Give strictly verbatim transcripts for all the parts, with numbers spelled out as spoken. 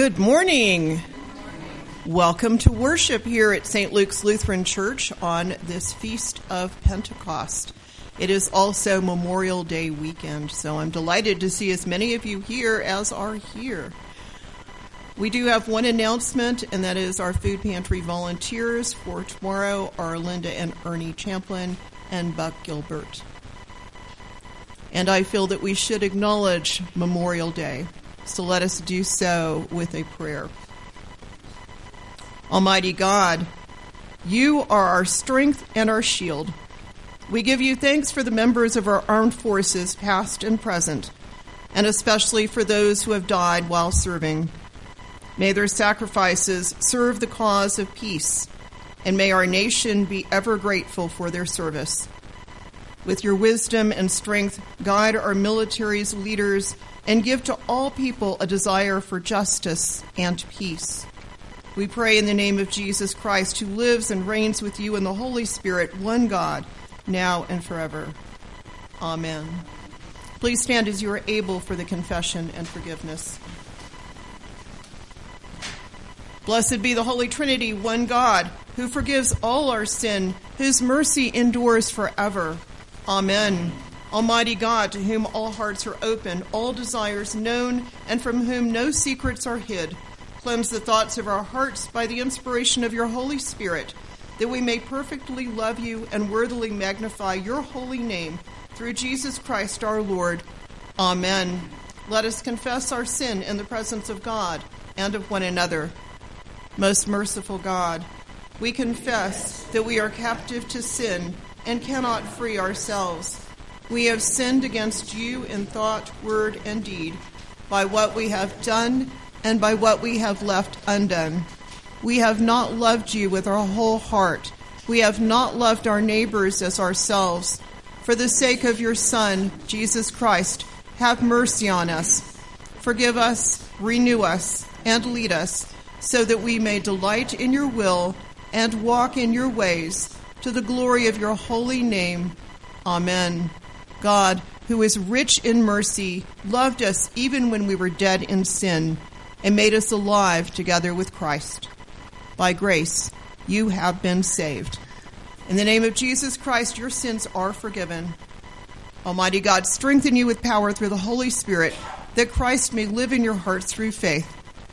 Good morning. Welcome to worship here at Saint Luke's Lutheran Church on this Feast of Pentecost. It is also Memorial Day weekend, so I'm delighted to see as many of you here as are here. We do have one announcement, and that is our food pantry volunteers for tomorrow are Linda and Ernie Champlin and Buck Gilbert. And I feel that we should acknowledge Memorial Day. So let us do so with a prayer. Almighty God, you are our strength and our shield. We give you thanks for the members of our armed forces, past and present, and especially for those who have died while serving. May their sacrifices serve the cause of peace, and may our nation be ever grateful for their service. With your wisdom and strength, guide our military's leaders and give to all people a desire for justice and peace. We pray in the name of Jesus Christ, who lives and reigns with you in the Holy Spirit, one God, now and forever. Amen. Please stand as you are able for the confession and forgiveness. Blessed be the Holy Trinity, one God, who forgives all our sin, whose mercy endures forever. Amen. Almighty God, to whom all hearts are open, all desires known, and from whom no secrets are hid, cleanse the thoughts of our hearts by the inspiration of your Holy Spirit, that we may perfectly love you and worthily magnify your holy name, through Jesus Christ our Lord. Amen. Let us confess our sin in the presence of God and of one another. Most merciful God, we confess that we are captive to sin and cannot free ourselves. We have sinned against you in thought, word, and deed, by what we have done and by what we have left undone. We have not loved you with our whole heart. We have not loved our neighbors as ourselves. For the sake of your Son, Jesus Christ, have mercy on us. Forgive us, renew us, and lead us, so that we may delight in your will and walk in your ways, to the glory of your holy name. Amen. God, who is rich in mercy, loved us even when we were dead in sin, and made us alive together with Christ. By grace, you have been saved. In the name of Jesus Christ, your sins are forgiven. Almighty God, strengthen you with power through the Holy Spirit, that Christ may live in your hearts through faith.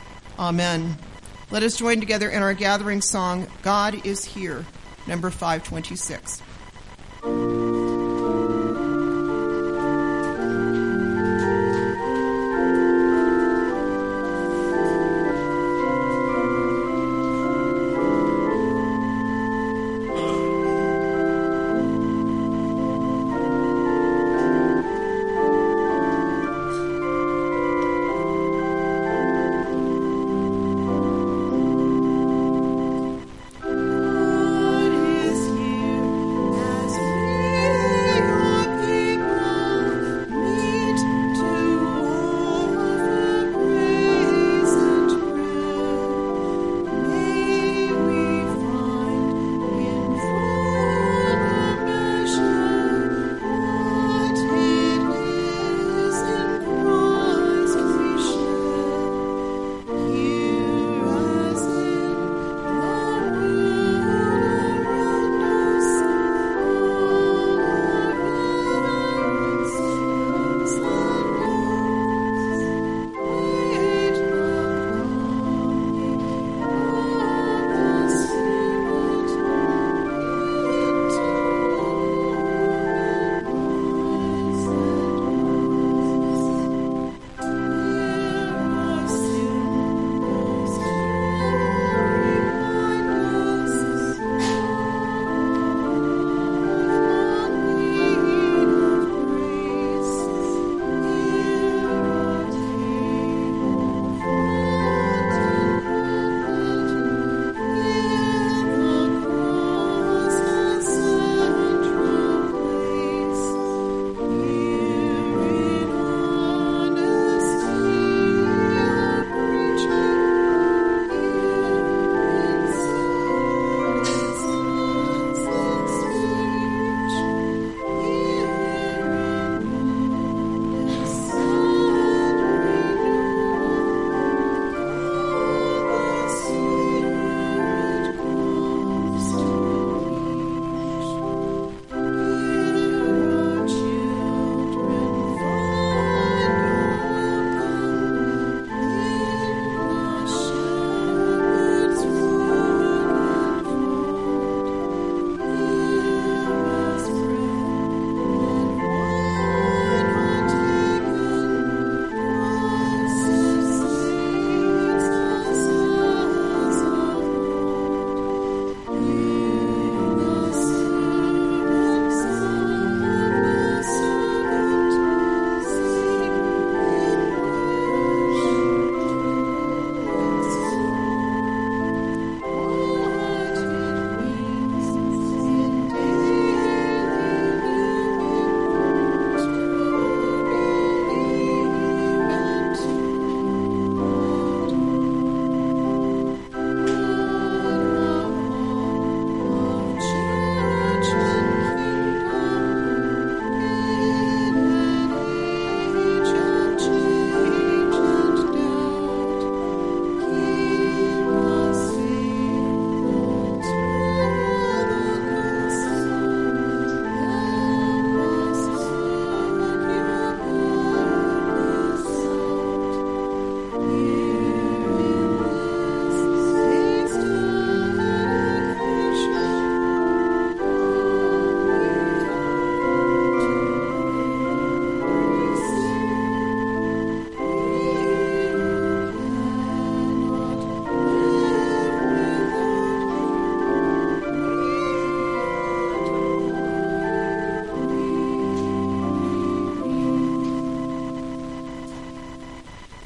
Amen. Let us join together in our gathering song, God is Here, number five twenty-six. God is here, as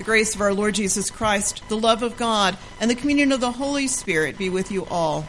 The grace of our Lord Jesus Christ, the love of God, and the communion of the Holy Spirit be with you all.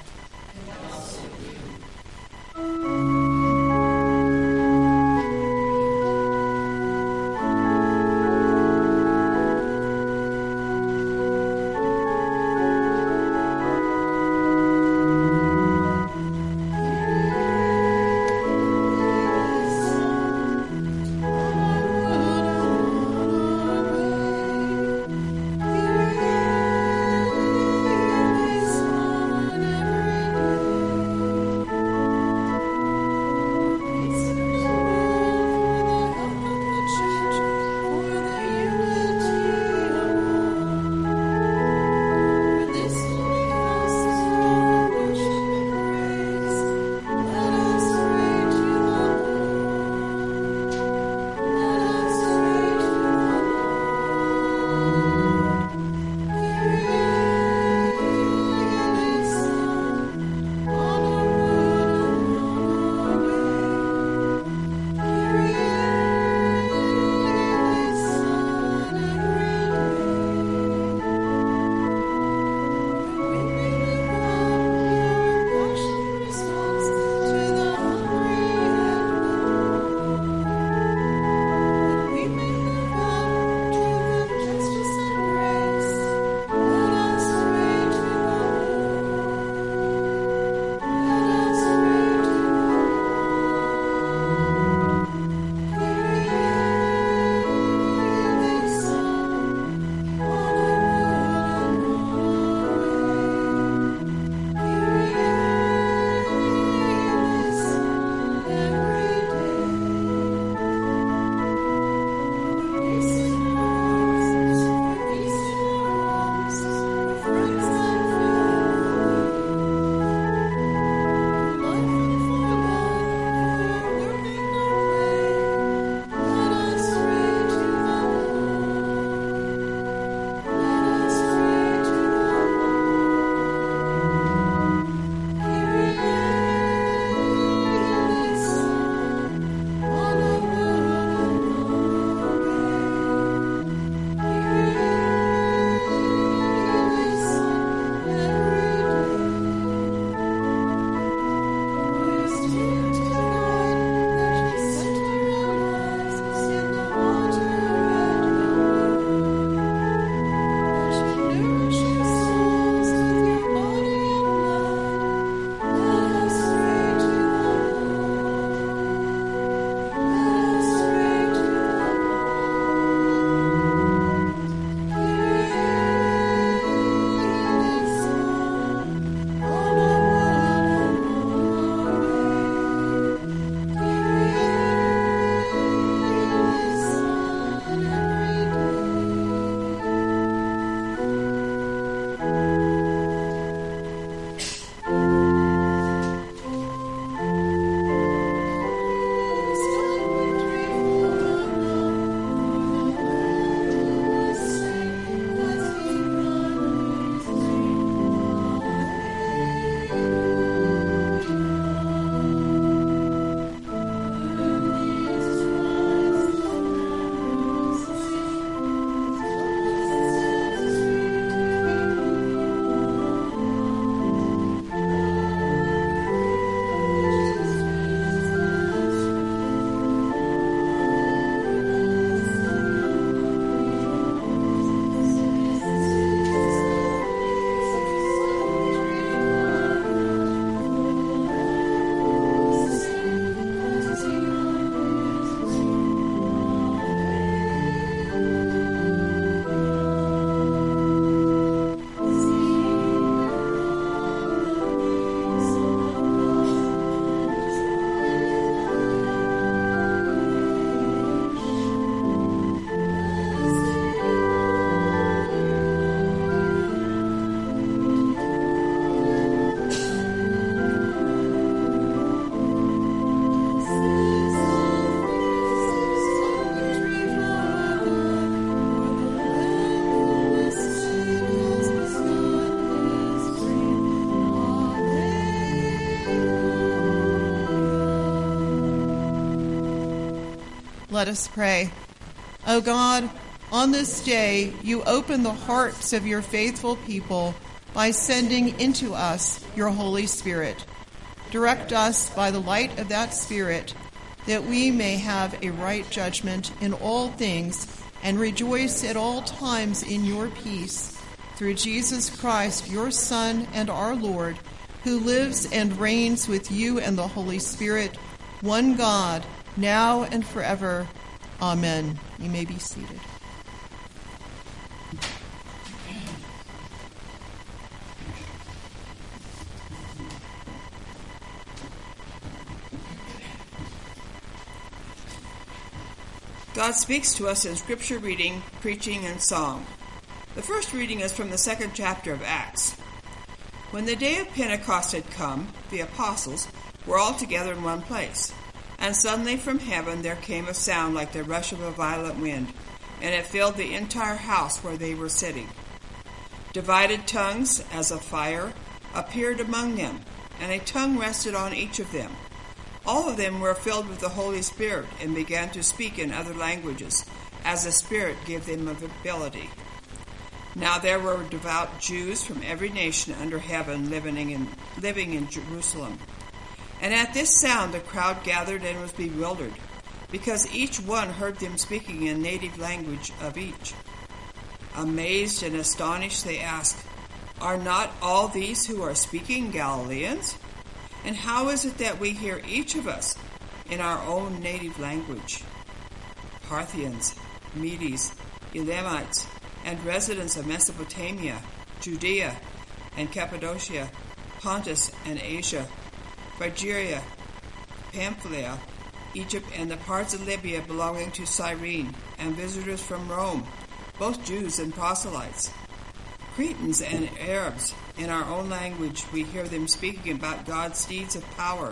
Let us pray. O God, On this day, you open the hearts of your faithful people by sending into us your Holy Spirit. Direct us by the light of that Spirit, that we may have a right judgment in all things and rejoice at all times in your peace, through Jesus Christ, your Son and our Lord, who lives and reigns with you and the Holy Spirit, one God, now and forever. Amen. You may be seated. God speaks to us in scripture reading, preaching, and song. The first reading is from the second chapter of Acts. When the day of Pentecost had come, the apostles were all together in one place. And suddenly from heaven there came a sound like the rush of a violent wind, and it filled the entire house where they were sitting. Divided tongues, as of fire, appeared among them, and a tongue rested on each of them. All of them were filled with the Holy Spirit and began to speak in other languages, as the Spirit gave them ability. Now there were devout Jews from every nation under heaven living in, living in Jerusalem. And at this sound the crowd gathered and was bewildered, because each one heard them speaking in native language of each. Amazed and astonished, they asked, "Are not all these who are speaking Galileans? And how is it that we hear each of us in our own native language?" Parthians, Medes, Elamites, and residents of Mesopotamia, Judea and Cappadocia, Pontus and Asia, Phrygia, Pamphylia, Egypt, and the parts of Libya belonging to Cyrene, and visitors from Rome, both Jews and proselytes, Cretans and Arabs. In our own language we hear them speaking about God's deeds of power.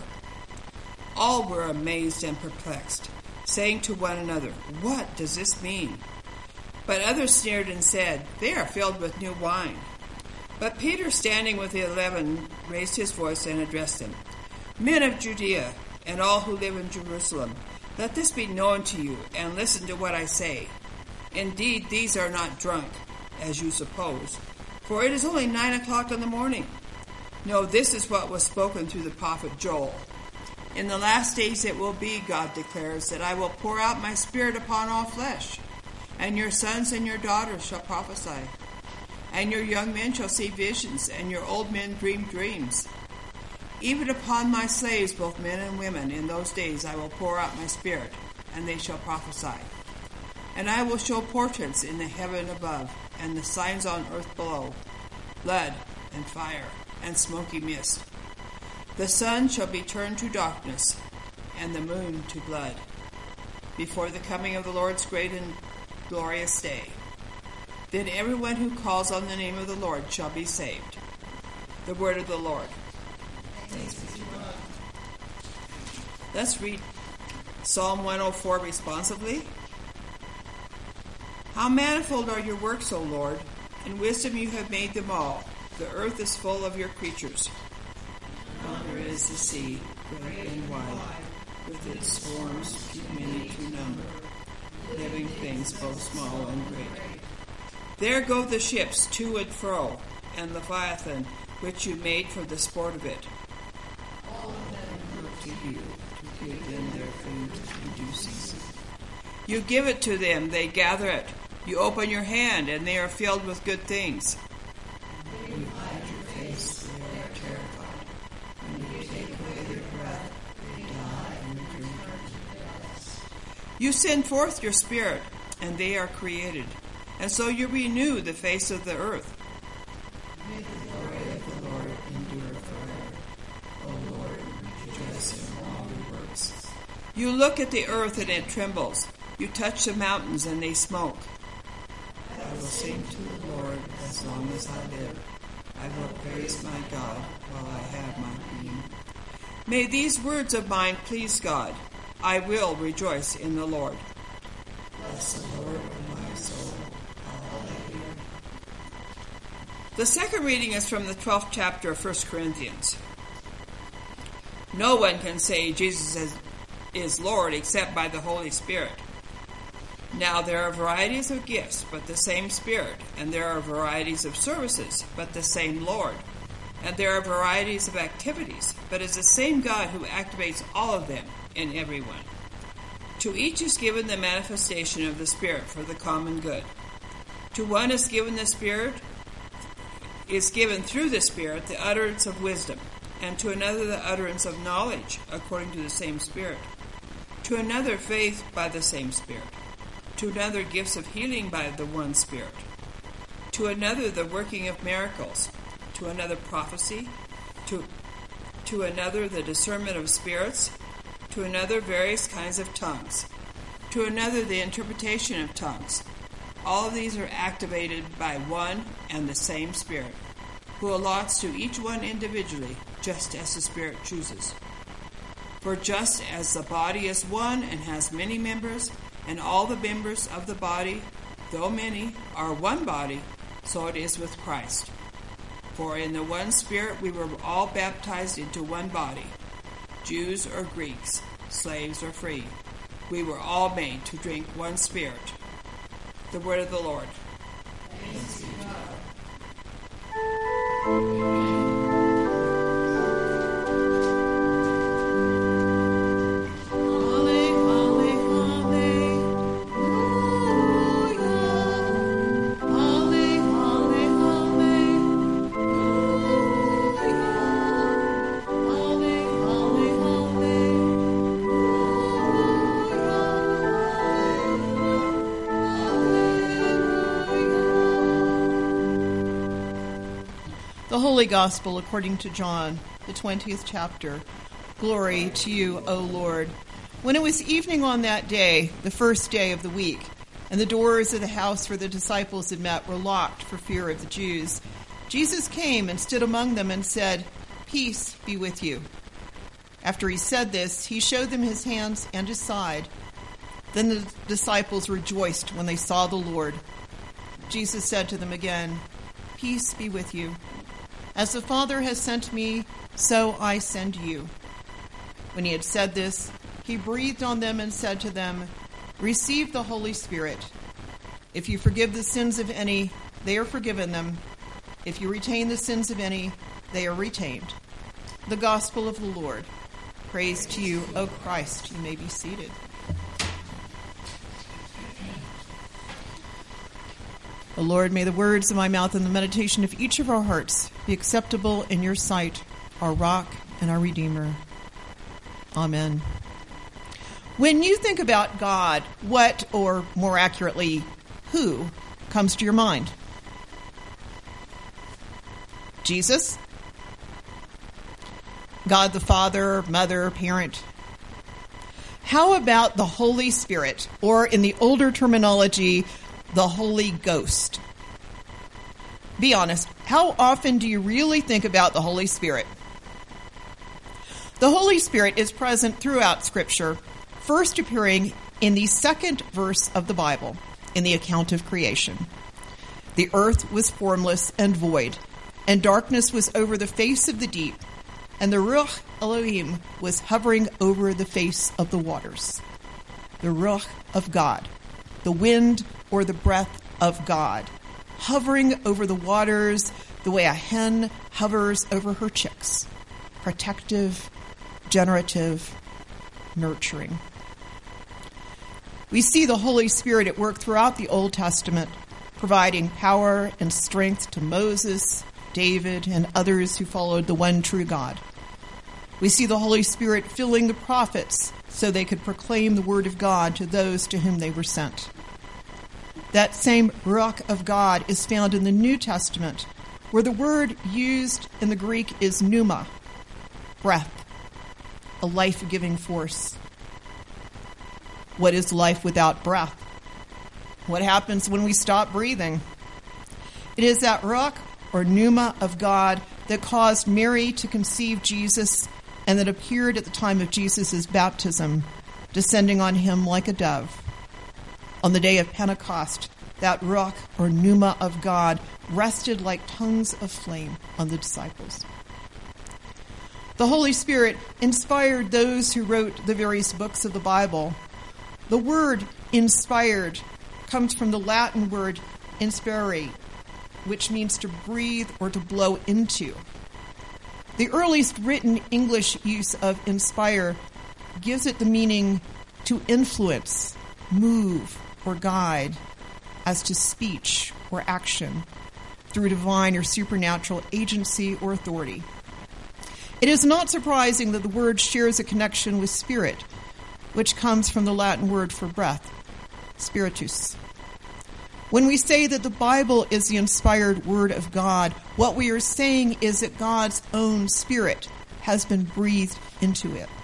All were amazed and perplexed, saying to one another, "What does this mean?" But others sneered and said, "They are filled with new wine." But Peter, standing with the eleven, raised his voice and addressed them. "Men of Judea, and all who live in Jerusalem, let this be known to you, and listen to what I say. Indeed, these are not drunk, as you suppose, for it is only nine o'clock in the morning. No, this is what was spoken through the prophet Joel. In the last days it will be, God declares, that I will pour out my Spirit upon all flesh, and your sons and your daughters shall prophesy, and your young men shall see visions, and your old men dream dreams. Even upon my slaves, both men and women, in those days I will pour out my Spirit, and they shall prophesy. And I will show portents in the heaven above, and the signs on earth below, blood and fire and smoky mist. The sun shall be turned to darkness, and the moon to blood, before the coming of the Lord's great and glorious day. Then everyone who calls on the name of the Lord shall be saved." The word of the Lord. Thanks be to God. Let's read Psalm one oh four responsively. How manifold are your works, O Lord! In wisdom you have made them all. The earth is full of your creatures. Yonder is the sea, great and wide, with its swarms too many to number, living things both small and great. There go the ships to and fro, and Leviathan, which you made for the sport of it. All of them look to you, to give them their food in due season. You give it to them, they gather it. You open your hand, and they are filled with good things. When you hide your face, they are terrified. When you take away their breath, they die and return to death. You send forth your Spirit, and they are created, and so you renew the face of the earth. May the glory of the Lord endure forever. O Lord, rejoice in all your works. You look at the earth, and it trembles. You touch the mountains, and they smoke. I will sing to the Lord as long as I live. I will praise my God while I have my being. May these words of mine please God. I will rejoice in the Lord. Bless the Lord, O my soul. Hallelujah. The second reading is from the twelfth chapter of First Corinthians. No one can say Jesus is, is Lord except by the Holy Spirit. Now there are varieties of gifts, but the same Spirit. And there are varieties of services, but the same Lord. And there are varieties of activities, but it's the same God who activates all of them in everyone. To each is given the manifestation of the Spirit for the common good. To one is given the Spirit, is given through the Spirit the utterance of wisdom, and to another the utterance of knowledge, according to the same Spirit. To another faith by the same Spirit. To another gifts of healing by the one Spirit. To another the working of miracles. To another prophecy. To, to another the discernment of spirits. To another various kinds of tongues. To another the interpretation of tongues. All of these are activated by one and the same Spirit, who allots to each one individually, just as the Spirit chooses. For just as the body is one and has many members, and all the members of the body, though many, are one body, so it is with Christ. For in the one Spirit we were all baptized into one body, Jews or Greeks, slaves or free. We were all made to drink one Spirit. The word of the Lord. Thanks be to God. The Holy Gospel according to John, the twentieth chapter. Glory to you, O Lord. When it was evening on that day, the first day of the week, and the doors of the house where the disciples had met were locked for fear of the Jews, Jesus came and stood among them and said, "Peace be with you." After he said this, he showed them his hands and his side. Then the disciples rejoiced when they saw the Lord. Jesus said to them again, "Peace be with you. As the Father has sent me, so I send you." When he had said this, he breathed on them and said to them, "Receive the Holy Spirit. If you forgive the sins of any, they are forgiven them. If you retain the sins of any, they are retained." The Gospel of the Lord. Praise to you, O Christ. You may be seated. O Lord, may the words of my mouth and the meditation of each of our hearts be acceptable in your sight, our rock and our Redeemer. Amen. When you think about God, what, or more accurately, who, comes to your mind? Jesus? God the Father, Mother, Parent? How about the Holy Spirit, or in the older terminology, the Holy Ghost? Be honest, how often do you really think about the Holy Spirit? The Holy Spirit is present throughout Scripture, first appearing in the second verse of the Bible, in the account of creation. The earth was formless and void, and darkness was over the face of the deep, and the Ruach Elohim was hovering over the face of the waters. The Ruach of God, the wind or the breath of God, hovering over the waters the way a hen hovers over her chicks, protective, generative, nurturing. We see the Holy Spirit at work throughout the Old Testament, providing power and strength to Moses, David, and others who followed the one true God. We see the Holy Spirit filling the prophets so they could proclaim the word of God to those to whom they were sent. That same Ruach of God is found in the New Testament, where the word used in the Greek is pneuma, breath, a life-giving force. What is life without breath? What happens when we stop breathing? It is that Ruach or pneuma of God that caused Mary to conceive Jesus and that appeared at the time of Jesus' baptism, descending on him like a dove. On the day of Pentecost, that Ruach or pneuma of God rested like tongues of flame on the disciples. The Holy Spirit inspired those who wrote the various books of the Bible. The word inspired comes from the Latin word inspire, which means to breathe or to blow into. The earliest written English use of inspire gives it the meaning to influence, move, or guide, as to speech or action, through divine or supernatural agency or authority. It is not surprising that the word shares a connection with spirit, which comes from the Latin word for breath, spiritus. When we say that the Bible is the inspired word of God, what we are saying is that God's own spirit has been breathed into it.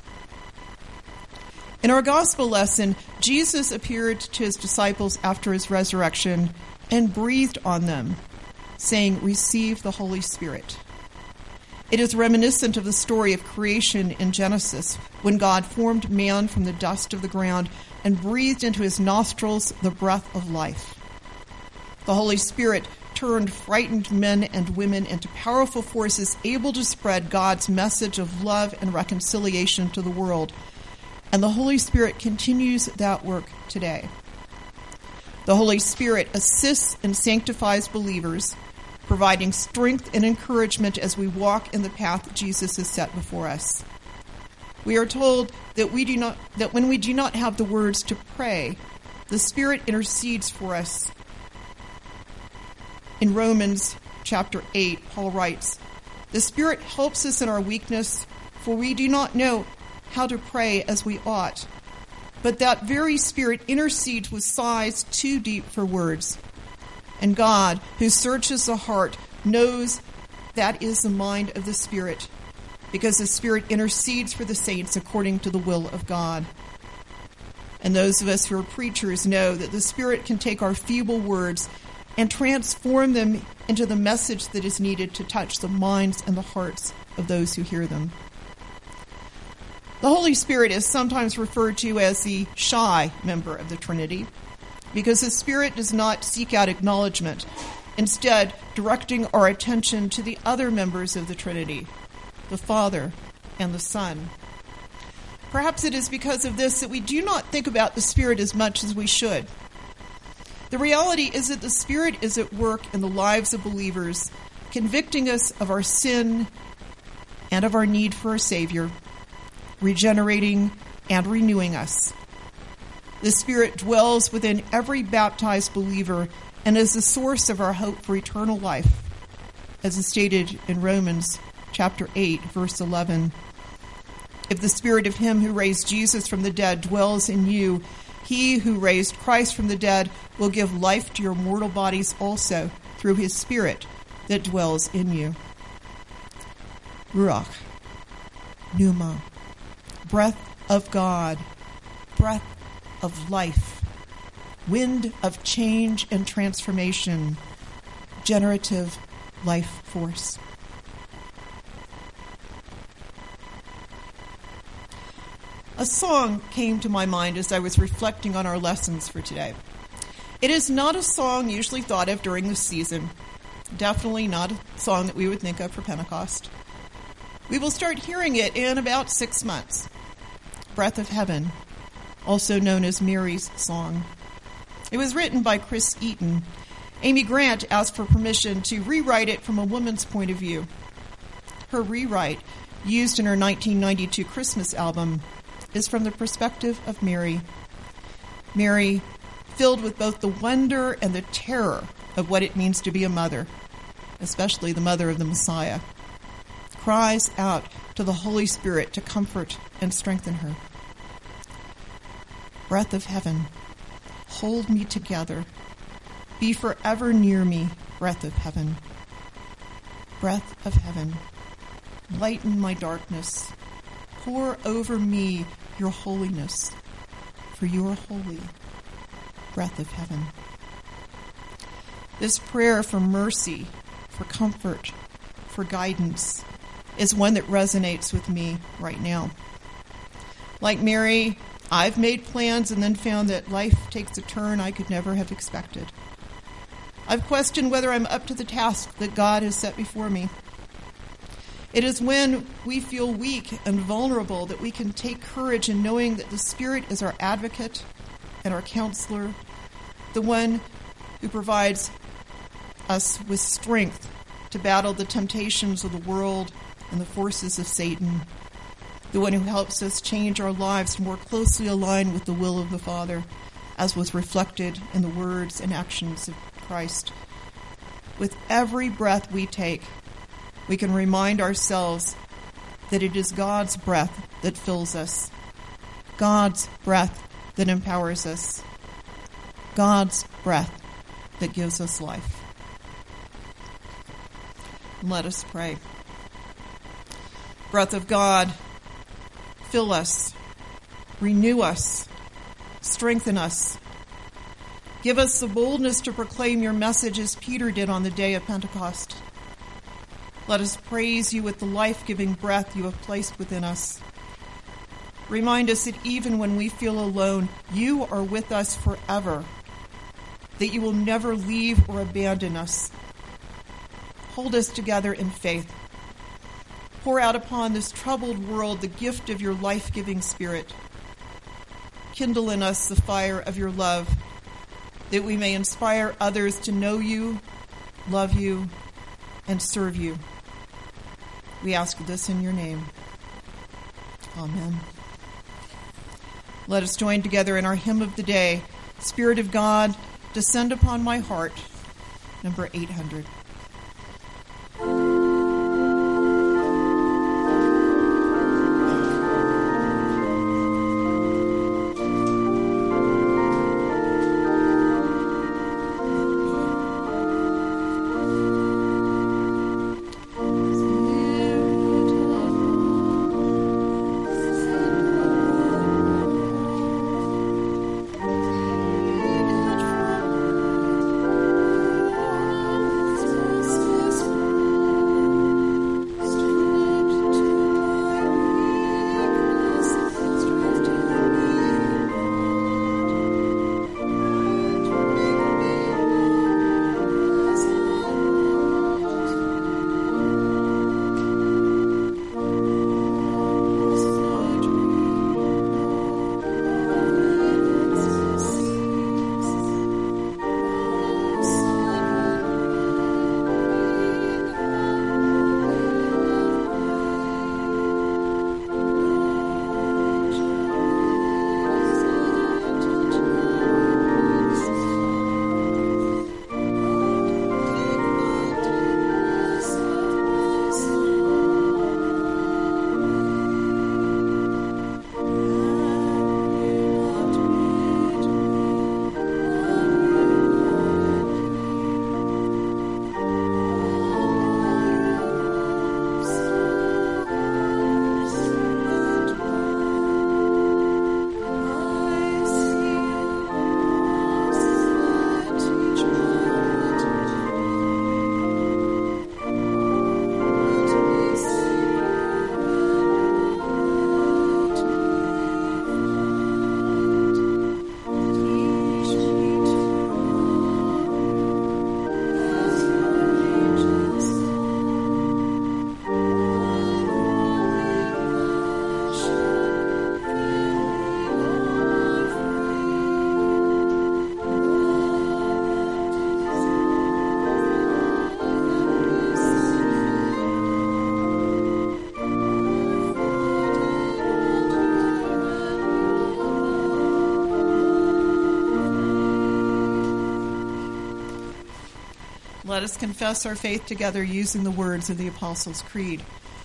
In our gospel lesson, Jesus appeared to his disciples after his resurrection and breathed on them, saying, "Receive the Holy Spirit." It is reminiscent of the story of creation in Genesis, when God formed man from the dust of the ground and breathed into his nostrils the breath of life. The Holy Spirit turned frightened men and women into powerful forces able to spread God's message of love and reconciliation to the world. And the Holy Spirit continues that work today. The Holy Spirit assists and sanctifies believers, providing strength and encouragement as we walk in the path Jesus has set before us. We are told that we do not that when we do not have the words to pray, the Spirit intercedes for us. In Romans chapter eight, Paul writes, "The Spirit helps us in our weakness, for we do not know how to pray as we ought. But that very Spirit intercedes with sighs too deep for words. And God, who searches the heart, knows that is the mind of the Spirit, because the Spirit intercedes for the saints according to the will of God." And those of us who are preachers know that the Spirit can take our feeble words and transform them into the message that is needed to touch the minds and the hearts of those who hear them. The Holy Spirit is sometimes referred to as the shy member of the Trinity, because the Spirit does not seek out acknowledgement, instead directing our attention to the other members of the Trinity, the Father and the Son. Perhaps it is because of this that we do not think about the Spirit as much as we should. The reality is that the Spirit is at work in the lives of believers, convicting us of our sin and of our need for a Savior, regenerating and renewing us. The Spirit dwells within every baptized believer and is the source of our hope for eternal life, as is stated in Romans chapter eight, verse eleven. If the Spirit of him who raised Jesus from the dead dwells in you, he who raised Christ from the dead will give life to your mortal bodies also through his Spirit that dwells in you. Ruach, pneuma, breath of God, breath of life, wind of change and transformation, generative life force. A song came to my mind as I was reflecting on our lessons for today. It is not a song usually thought of during the season, definitely not a song that we would think of for Pentecost. We will start hearing it in about six months. Breath of Heaven, also known as Mary's Song. It was written by Chris Eaton. Amy Grant asked for permission to rewrite it from a woman's point of view. Her rewrite, used in her nineteen ninety-two Christmas album, is from the perspective of Mary. Mary, filled with both the wonder and the terror of what it means to be a mother, especially the mother of the Messiah, cries out to the Holy Spirit to comfort and strengthen her. Breath of Heaven, hold me together. Be forever near me, breath of heaven. Breath of Heaven, lighten my darkness. Pour over me your holiness, for you are holy, breath of heaven. This prayer for mercy, for comfort, for guidance is one that resonates with me right now. Like Mary, I've made plans and then found that life takes a turn I could never have expected. I've questioned whether I'm up to the task that God has set before me. It is when we feel weak and vulnerable that we can take courage in knowing that the Spirit is our advocate and our counselor, the one who provides us with strength to battle the temptations of the world and the forces of Satan, the one who helps us change our lives to more closely align with the will of the Father, as was reflected in the words and actions of Christ. With every breath we take, we can remind ourselves that it is God's breath that fills us, God's breath that empowers us, God's breath that gives us life. Let us pray. Breath of God, fill us, renew us, strengthen us. Give us the boldness to proclaim your message as Peter did on the day of Pentecost. Let us praise you with the life-giving breath you have placed within us. Remind us that even when we feel alone, you are with us forever, that you will never leave or abandon us. Hold us together in faith. Pour out upon this troubled world the gift of your life-giving Spirit. Kindle in us the fire of your love, that we may inspire others to know you, love you, and serve you. We ask this in your name. Amen. Let us join together in our hymn of the day, Spirit of God, Descend Upon My Heart, number eight hundred. Let us confess our faith together using the words of the Apostles' Creed.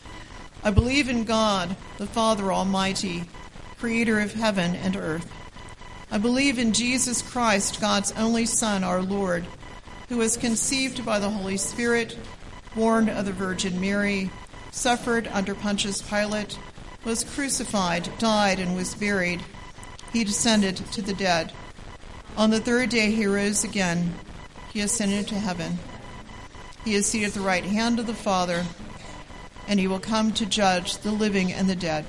I believe in God, the Father Almighty, creator of heaven and earth. I believe in Jesus Christ, God's only Son, our Lord, who was conceived by the Holy Spirit, born of the Virgin Mary, suffered under Pontius Pilate, was crucified, died, and was buried. He descended to the dead. On the third day he rose again. He ascended to heaven. He is seated at the right hand of the Father, and he will come to judge the living and the dead.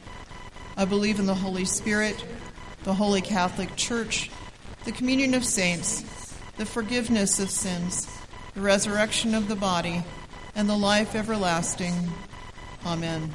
I believe in the Holy Spirit, the Holy Catholic Church, the communion of saints, the forgiveness of sins, the resurrection of the body, and the life everlasting. Amen.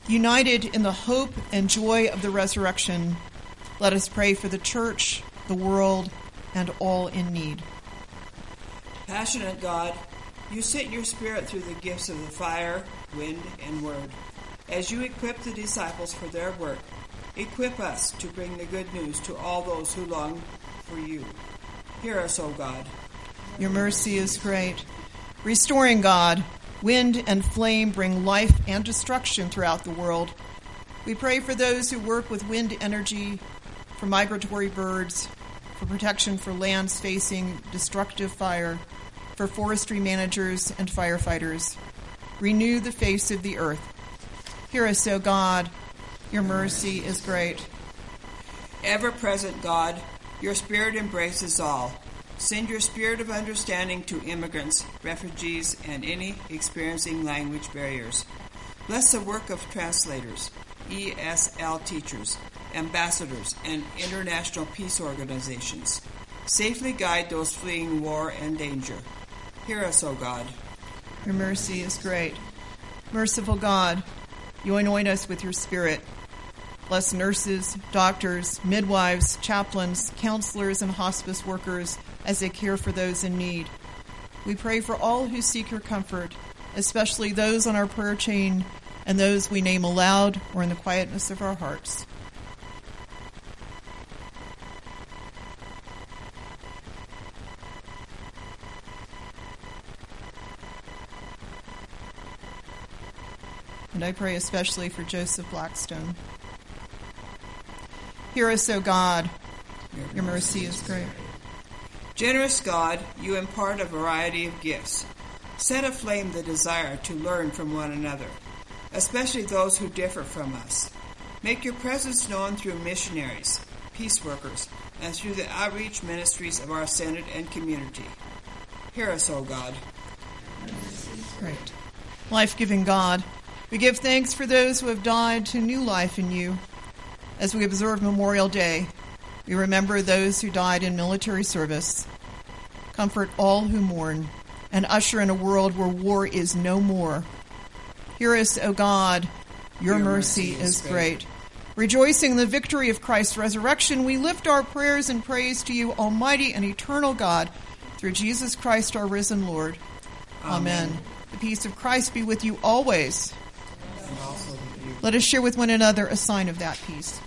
United in the hope and joy of the resurrection, let us pray for the church, the world, and all in need. Passionate God, you sent your Spirit through the gifts of the fire, wind, and word. As you equip the disciples for their work, equip us to bring the good news to all those who long for you. Hear us, O God. Your mercy is great. Restoring God, wind and flame bring life and destruction throughout the world. We pray for those who work with wind energy, for migratory birds, for protection for lands facing destructive fire, for forestry managers and firefighters. Renew the face of the earth. Hear us, O God. Your mercy is great. Ever-present God, your Spirit embraces all. Send your spirit of understanding to immigrants, refugees, and any experiencing language barriers. Bless the work of translators, E S L teachers, ambassadors, and international peace organizations. Safely guide those fleeing war and danger. Hear us, O God. Your mercy is great. Merciful God, you anoint us with your Spirit. Bless nurses, doctors, midwives, chaplains, counselors, and hospice workers as they care for those in need. We pray for all who seek your comfort, especially those on our prayer chain and those we name aloud or in the quietness of our hearts. And I pray especially for Joseph Blackstone. Hear us, O God. Your mercy is great. Generous God, you impart a variety of gifts. Set aflame the desire to learn from one another, especially those who differ from us. Make your presence known through missionaries, peace workers, and through the outreach ministries of our Synod and community. Hear us, O God. Great. Life-giving God, we give thanks for those who have died to new life in you. As we observe Memorial Day, we remember those who died in military service. Comfort all who mourn and usher in a world where war is no more. Hear us, O God. Your, Your mercy, mercy is great. great. Rejoicing in the victory of Christ's resurrection, we lift our prayers and praise to you, Almighty and eternal God, through Jesus Christ, our risen Lord. Amen. Amen. The peace of Christ be with you always. And also with you. Let us share with one another a sign of that peace.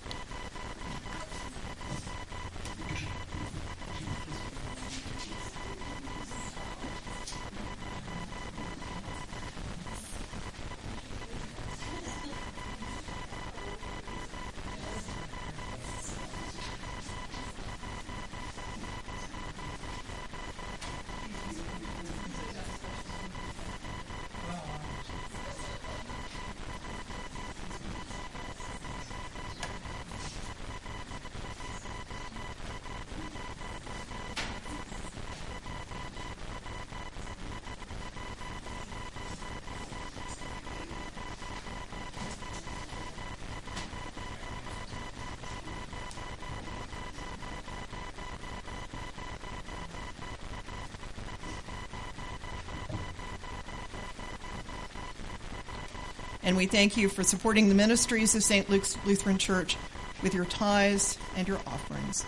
And we thank you for supporting the ministries of Saint Luke's Lutheran Church with your tithes and your offerings.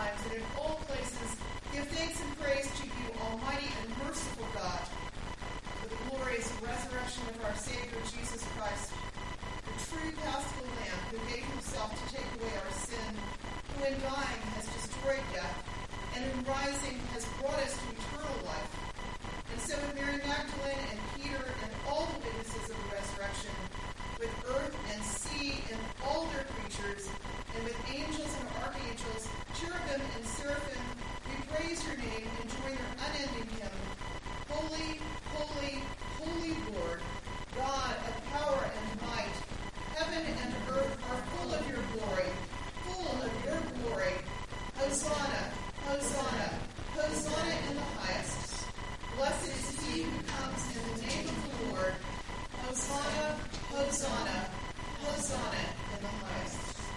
times and in all places give thanks and praise to you, Almighty and merciful God, for the glorious resurrection of our Savior Jesus Christ, the true Paschal Lamb who gave himself to take away our sin, who in dying has destroyed death, and in rising has brought us to eternal life. And so with Mary Magdalene and Peter and all the witnesses of the resurrection, with earth and sea and all their creatures, and with angels and archangels, cherubim and seraphim, we praise your name and join their unending hymn. Holy, holy, holy Lord, God of power and might, heaven and earth are full of your glory, full of your glory. Hosanna, Hosanna, Hosanna in the highest. Blessed is he who comes in the name of the Lord. Hosanna, Hosanna, Hosanna in the highest.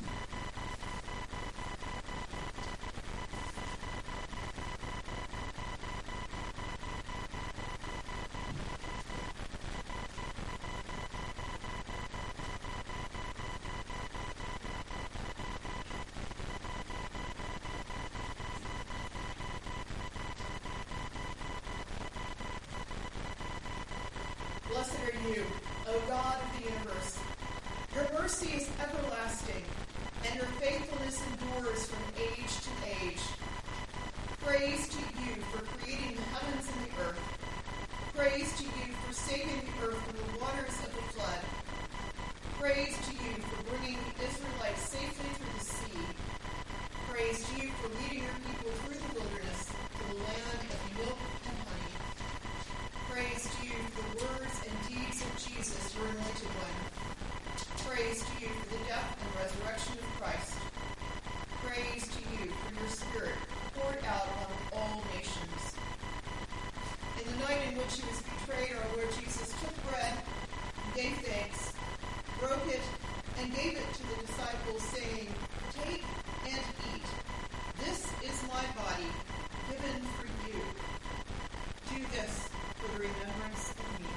Blessed are you, O God of the universe. Your mercy is everlasting, and your faithfulness endures from age to age. Praise to you for creating the heavens and the earth. Praise to you for saving the earth from the waters of the flood. Praise to you for bringing the Israelites safely through the sea. Praise to you for leading your people through the wilderness to the land of milk and honey. Praise to you for the words and deeds of Jesus, your anointed one. Praise to you for the death and resurrection of Christ. Praise to you for your Spirit poured out on all nations. In the night in which he was betrayed, our Lord Jesus took bread, gave thanks, broke it, and gave it to the disciples, saying, "Take and eat. This is my body, given for you. Do this for the remembrance of me."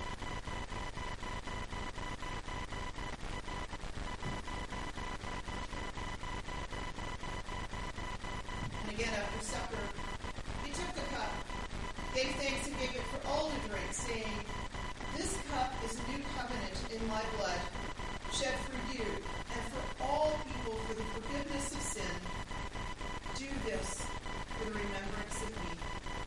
And again, after supper, he took the cup, gave thanks, and gave it for all to drink, saying, "This cup is a new covenant in my blood, shed for you and for all people for the forgiveness of sin. Do this for the remembrance of me."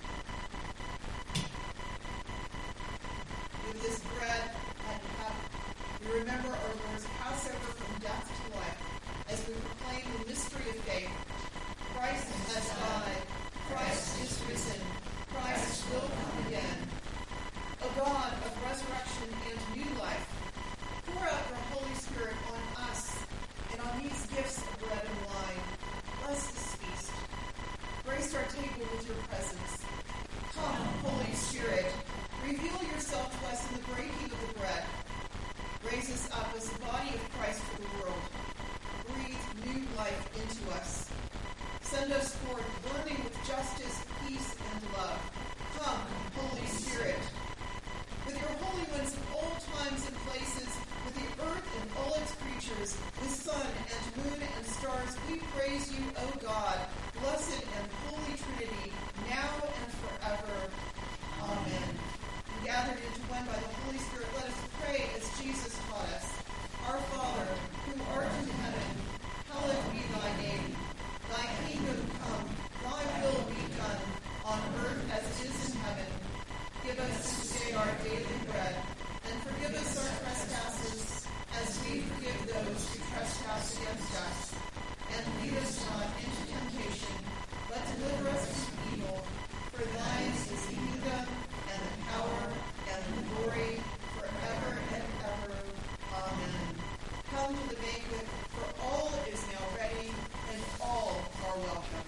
With this bread and cup, we remember our Lord's Passover from death to life, as we proclaim the mystery of faith. Christ has died. Christ is risen. Christ will come again. O God of resurrection and new life, pour out your Holy Spirit on us and on these gifts of bread and wine. Bless this feast. Grace our table with your presence. Come, Holy Spirit, reveal yourself to us in the breaking of the bread. Raise us up as the body of Christ for the world. Breathe new life into us. Send us forth burning with justice, peace, and love. Come, Holy Spirit. With your holy ones in all times and places, with the earth and all its creatures, with sun and moon and stars, we praise you, O God, blessed and holy Trinity, now and forever. Amen. And gathered into one by the Holy Spirit, let us pray as Jesus taught us. Our Father, who art in heaven, hallowed be thy name. Thy kingdom come, thy will be done, on earth as it is in heaven. Give us this day our daily bread, and forgive us our trespasses, as we forgive those who trespass against us. And lead us not into temptation, but deliver us from evil. For thine is the kingdom, and the power, and the glory, forever and ever. Amen. Come to the banquet, for all is now ready, and all are welcome.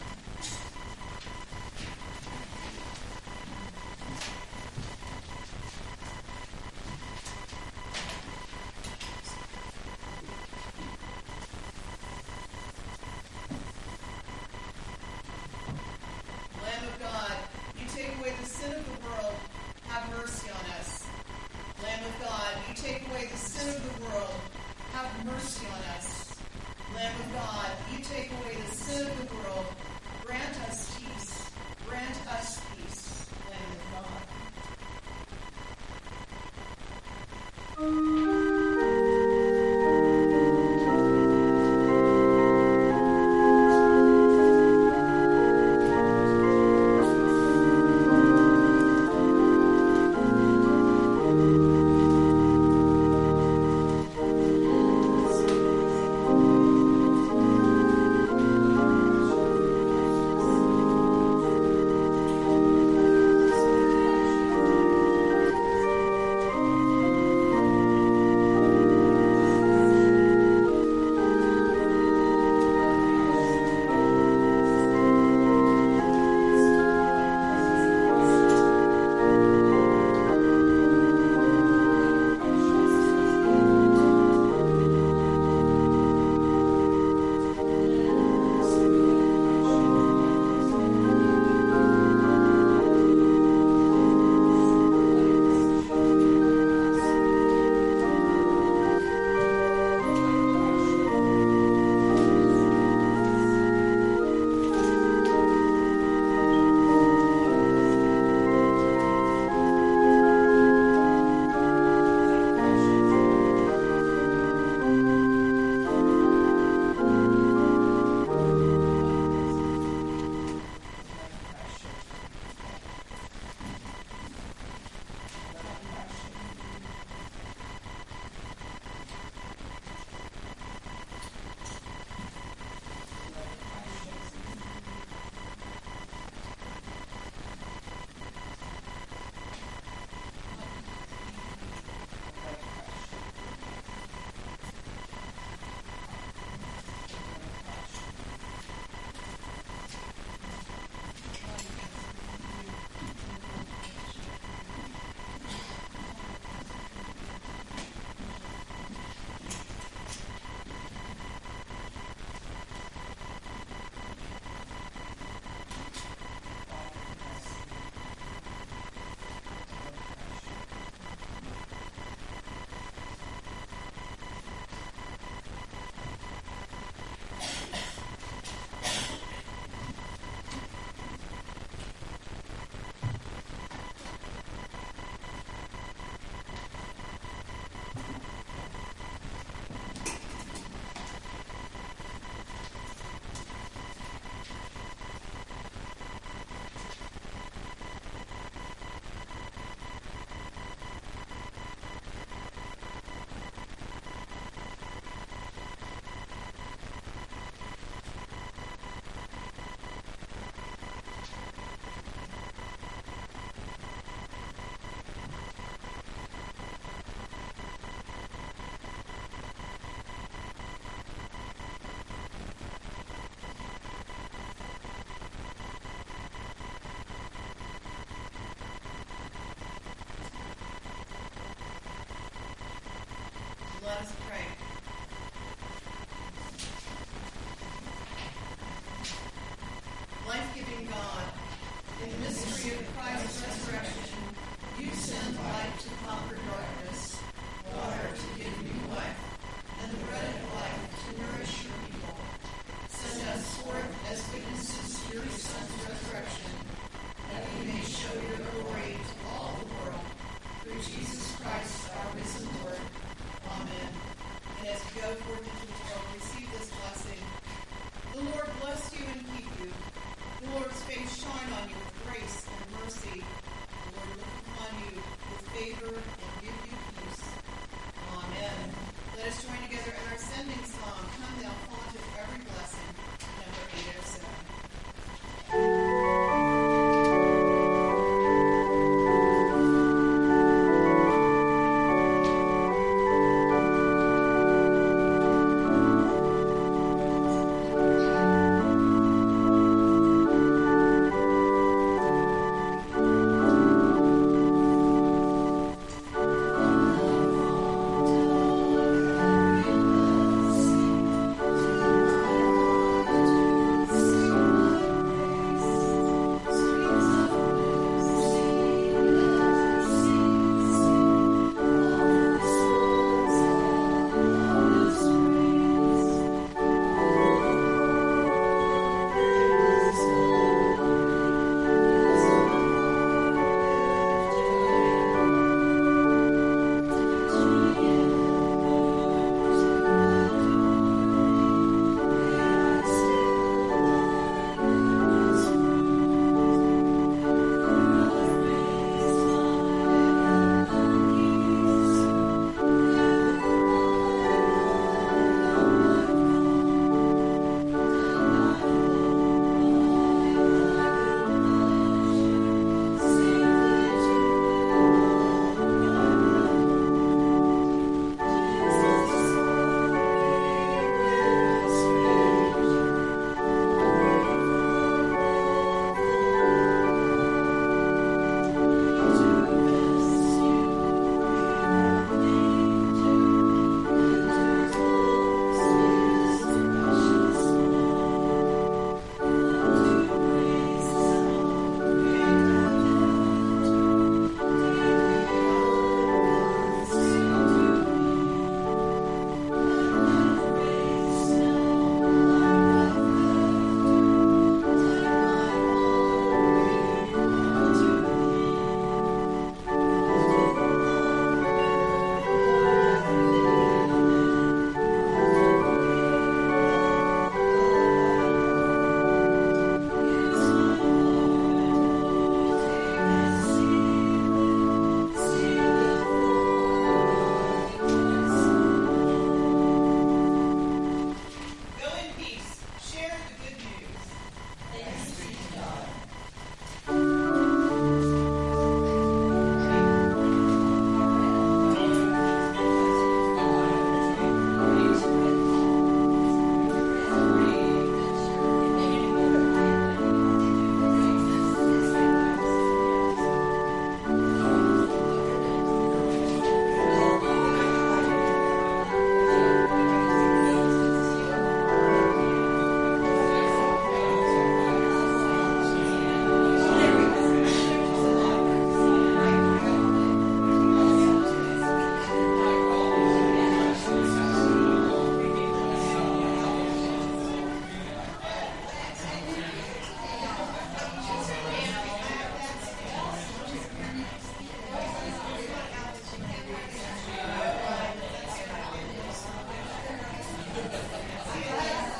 Lamb of God, you take away the sin of the world, have mercy on us. Lamb of God, you take away the sin of the world, have mercy on us. Lamb of God, you take away the